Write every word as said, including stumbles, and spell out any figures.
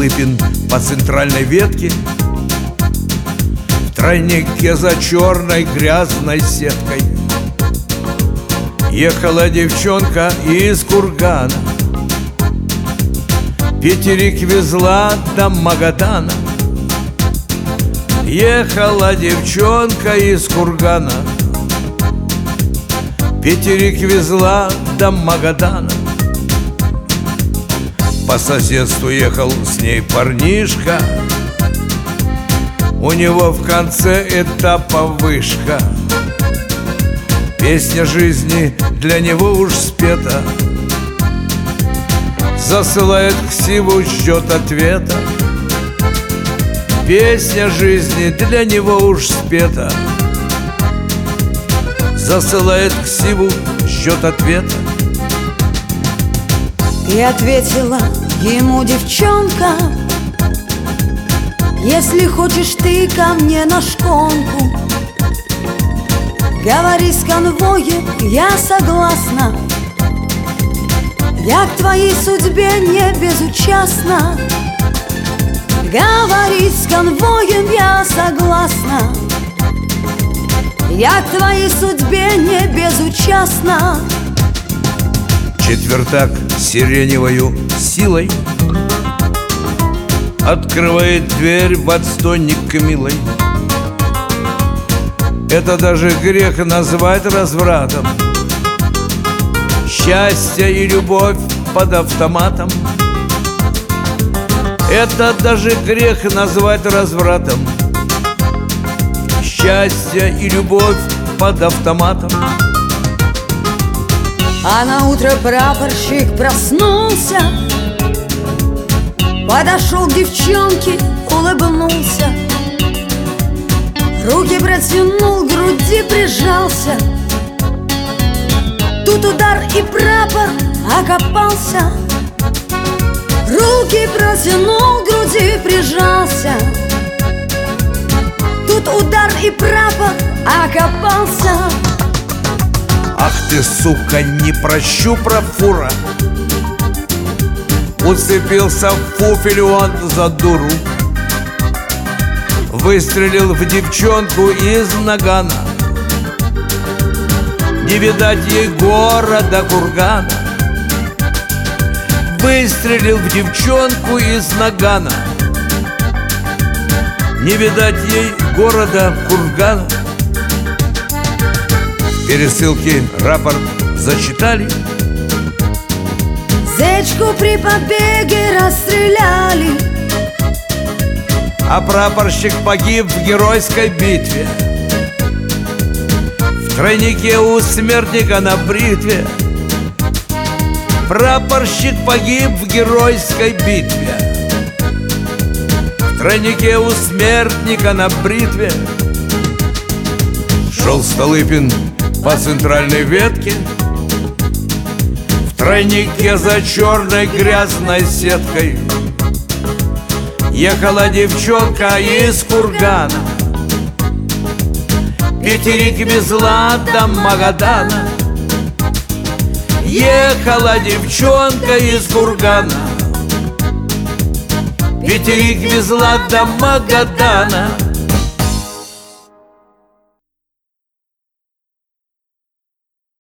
Столыпин по центральной ветке, в тройнике за черной грязной сеткой ехала девчонка из Кургана, Петерик везла до Магадана. Ехала девчонка из Кургана, Петерик везла до Магадана. По соседству ехал с ней парнишка, у него в конце этапа вышка. Песня жизни для него уж спета, засылает ксиву, ждет ответа. Песня жизни для него уж спета, засылает ксиву, ждет ответа. И ответила ему девчонка: если хочешь ты ко мне на шконку, говори с конвоем, я согласна. Я к твоей судьбе не безучастна. Говори с конвоем, я согласна. Я к твоей судьбе не безучастна. Четвертак сиреневою силой открывает дверь в отстойник к милой. Это даже грех назвать развратом. Счастье и любовь под автоматом. Это даже грех назвать развратом. Счастье и любовь под автоматом. А на утро прапорщик проснулся, подошел к девчонке, улыбнулся, руки протянул, к груди прижался. Тут удар, и прапор окопался. Руки протянул, к груди прижался. Тут удар, и прапор окопался. Ах ты, сука, не прощу, профура! Уцепился в фуфель он за дуру, выстрелил в девчонку из нагана. Не видать ей города Кургана. Выстрелил в девчонку из нагана. Не видать ей города Кургана. В пересылке рапорт зачитали. Зечку при побеге расстреляли, а прапорщик погиб в геройской битве. В тройнике у смертника на бритве. Прапорщик погиб в геройской битве. В тройнике у смертника на бритве. Шел Столыпин по центральной ветке, в тройнике за черной грязной сеткой ехала девчонка из Кургана. Петерик везла до Магадана. Ехала девчонка из Кургана. Петерик везла до Магадана.